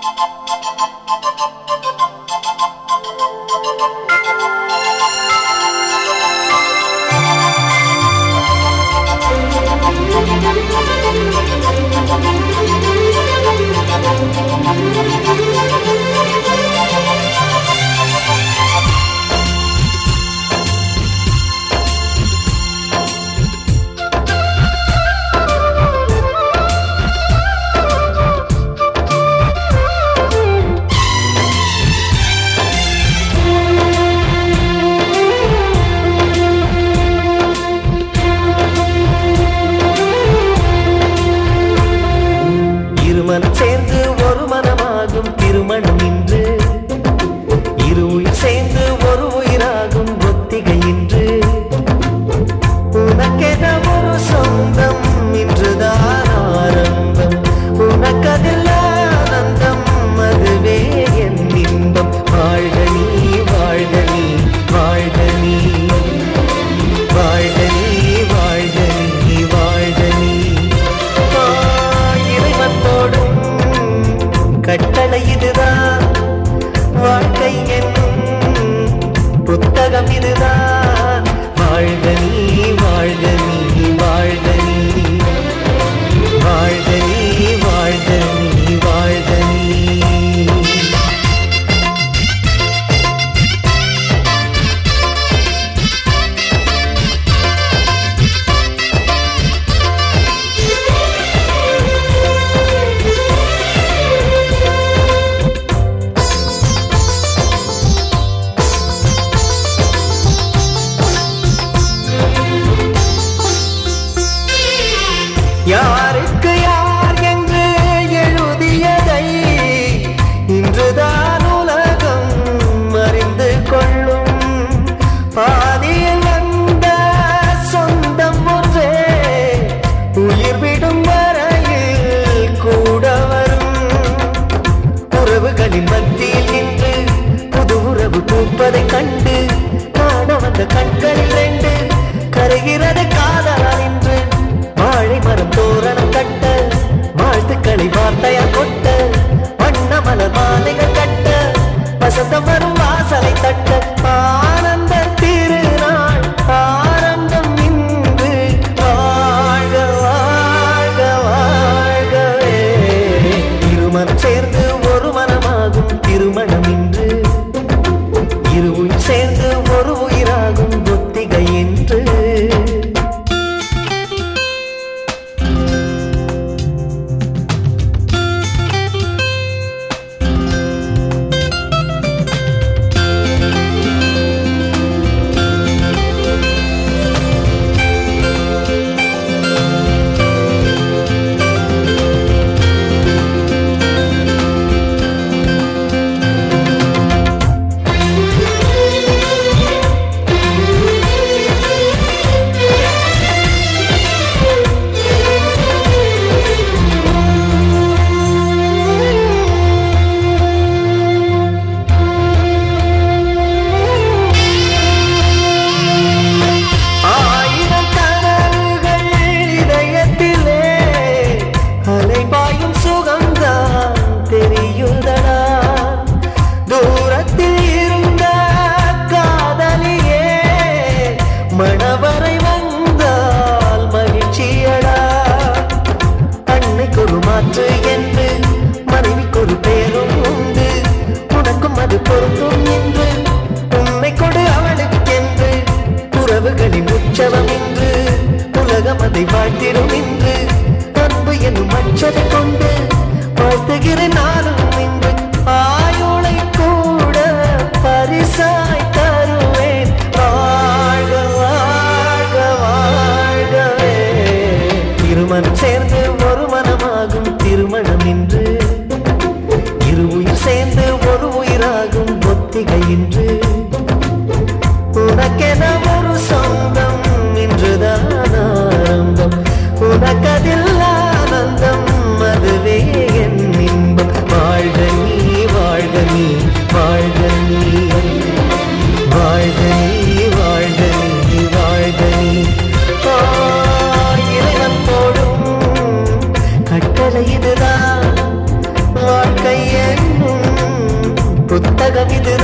மனம் சேர்ந்து ஒரு மனமாகும் திருமணம் இன்று, இரு உயிர் சேர்ந்து ஒரு உயிராகும் ஒத்திகை இன்று. உனக்கென ஒரு சொந்தம் இன்றுதான் ஆரம்பம், உனக்கதில் ஆனந்தம் அதுவே என் இன்பம். வாழ்க நீ வாழ்க நீ வாழ்க நீ வாழ்க நீ வாழ்க நீ வாழ்க நீ. கட்டளை இதுதான், வாழ்க்கை என்னும் புத்தகம் இதுதான். வாழ்க நீ வாழ்க நீ வாழ்க நீ வாழ்க நீ வாழ்க நீ வாழ்க நீ. யாருக்கு யார் என்று எழுதியதை இன்றுதான் உலகம் அறிந்து கொள்ளும். பாதியில் வந்த சொந்தம் ஒன்றே உயிர் விடும் வரையில் கூட வரும். உறவுகளின் மத்தியில் நின்று புது உறவு பூப்பதை கண்டு காண வந்த கண்களில் ரெண்டு கரைகிறது காதலால் இன்று. வாழை மரம் தோரணம் கட்ட வாழ்த்துக்களை வார்த்தையா கொட்ட வண்ண மலர் மாலைகள் கட்ட வசந்தம் வரும் வாசலை தட்ட ஆனந்த திருநாள் ஆரம்பம் இன்று. வாழ்க வாழ்க வாழ்கவே. இருமனம் சேர்ந்து ஒரு மனமாகும் திருமணம் இன்று, இரு உயிர் சேர்ந்து ஒரு உயிராகும் ஒத்திகை என்று. மணவரை வந்தால் மகிழ்ச்சியடா, அன்னைக்கு ஒரு மாற்று என்று மனைவிக்கு ஒரு பேரும் உண்டு. உனக்கும் அது பொருந்தும் என்று உன்னை கொடு அவளுக்கென்று உறவுகளின் உற்சவம் என்று உலகம் அதை வாழ்த்திடும் என்று அன்பு என்னும் அச்சதை கொண்டு வாழ்த்துகிறேன் நானும் இன்று. ஆயுளை கூட பரிசாய் தருவேன். வாழ்க வாழ்க வாழ்கவே. இருமனம் சேர்ந்து ஒரு மனமாகும் திருமணம் இன்று, இரு உயிர் சேர்ந்து ஒரு உயிராகும் ஒத்திகை இன்று. உனக்கென ஒரு சொந்தம் இன்றுதான் ஆரம்பம், உனக்கதில் ஆனந்தம் அதுவே என் இன்பம். வாழ்க நீ வாழ்க நீ வாழ்க நீ வாழ்க நீ வாழ்க நீ வாழ்க நீ. இறைவன் போடும் கட்டளை இதுதான், வாழ்க்கை உலகம் இது